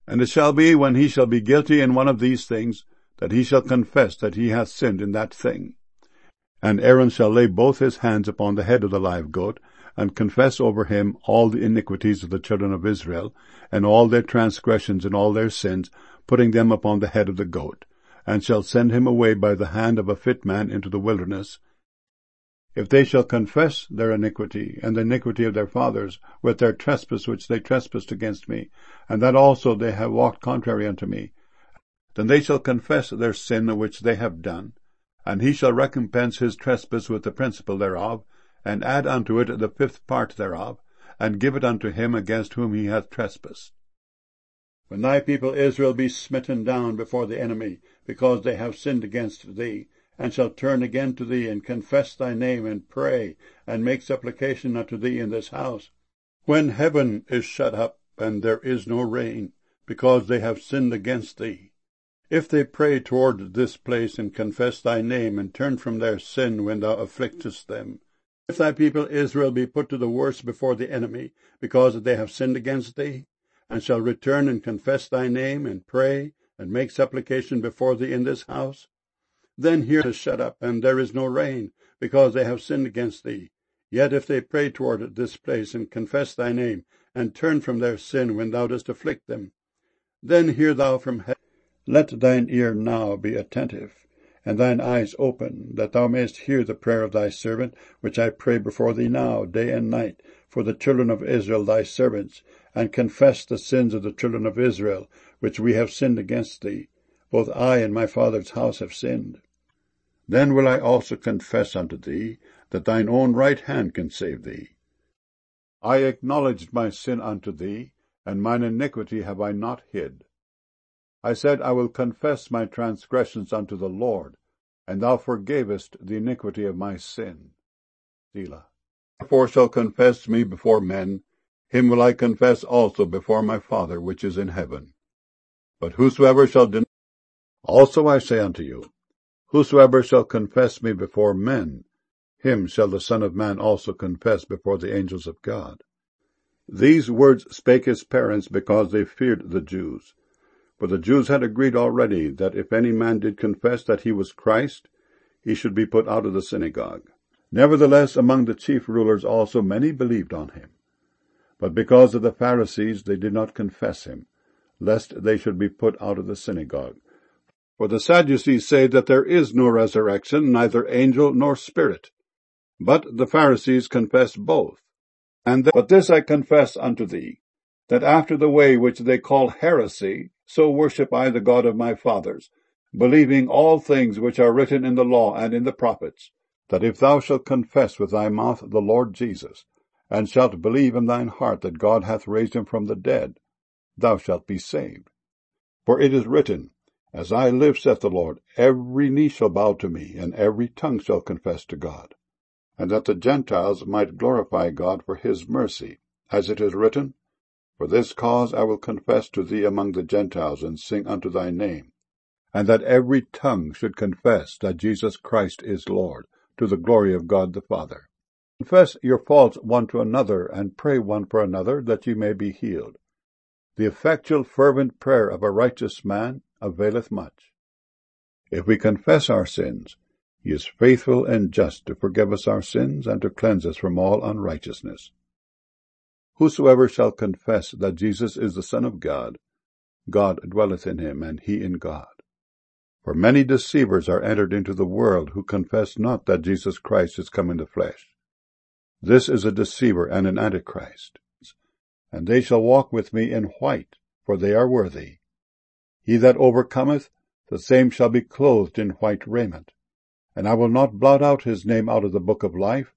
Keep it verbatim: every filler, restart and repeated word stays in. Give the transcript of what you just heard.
And it shall be, when he shall be guilty in one of these things, that he shall confess that he hath sinned in that thing. And Aaron shall lay both his hands upon the head of the live goat, and confess over him all the iniquities of the children of Israel, and all their transgressions and all their sins, putting them upon the head of the goat, and shall send him away by the hand of a fit man into the wilderness. If they shall confess their iniquity, and the iniquity of their fathers, with their trespass which they trespassed against me, and that also they have walked contrary unto me, then they shall confess their sin which they have done, and he shall recompense his trespass with the principal thereof, and add unto it the fifth part thereof, and give it unto him against whom he hath trespassed. When thy people Israel be smitten down before the enemy, because they have sinned against thee, and shall turn again to thee, and confess thy name, and pray, and make supplication unto thee in this house, when heaven is shut up, and there is no rain, because they have sinned against thee, if they pray toward this place, and confess thy name, and turn from their sin when thou afflictest them, if thy people Israel be put to the worse before the enemy, because they have sinned against thee, and shall return and confess thy name, and pray, and make supplication before thee in this house, then here is shut up, and there is no rain, because they have sinned against thee. Yet if they pray toward this place, and confess thy name, and turn from their sin when thou dost afflict them, then hear thou from heaven. Let thine ear now be attentive, and thine eyes open, that thou mayest hear the prayer of thy servant, which I pray before thee now, day and night, for the children of Israel thy servants, and confess the sins of the children of Israel, which we have sinned against thee. Both I and my father's house have sinned. Then will I also confess unto thee, that thine own right hand can save thee. I acknowledged my sin unto thee, and mine iniquity have I not hid. I said, I will confess my transgressions unto the Lord, and thou forgavest the iniquity of my sin. Selah. Therefore shall confess me before men, him will I confess also before my Father which is in heaven. But whosoever shall deny, also I say unto you, whosoever shall confess me before men, him shall the Son of Man also confess before the angels of God. These words spake his parents because they feared the Jews. For the Jews had agreed already that if any man did confess that he was Christ, he should be put out of the synagogue. Nevertheless, among the chief rulers also many believed on him. But because of the Pharisees they did not confess him, lest they should be put out of the synagogue. For the Sadducees say that there is no resurrection, neither angel nor spirit. But the Pharisees confess both. And th- But this I confess unto thee, that after the way which they call heresy, so worship I the God of my fathers, believing all things which are written in the law and in the prophets, that if thou shalt confess with thy mouth the Lord Jesus, and shalt believe in thine heart that God hath raised him from the dead, thou shalt be saved. For it is written, As I live, saith the Lord, every knee shall bow to me, and every tongue shall confess to God. And that the Gentiles might glorify God for his mercy, as it is written, For this cause I will confess to thee among the Gentiles, and sing unto thy name. And that every tongue should confess that Jesus Christ is Lord, to the glory of God the Father. Confess your faults one to another, and pray one for another, that ye may be healed. The effectual fervent prayer of a righteous man availeth much. If we confess our sins, he is faithful and just to forgive us our sins, and to cleanse us from all unrighteousness. Whosoever shall confess that Jesus is the Son of God, God dwelleth in him, and he in God. For many deceivers are entered into the world, who confess not that Jesus Christ is come in the flesh. This is a deceiver and an antichrist. And they shall walk with me in white, for they are worthy. He that overcometh, the same shall be clothed in white raiment. And I will not blot out his name out of the book of life,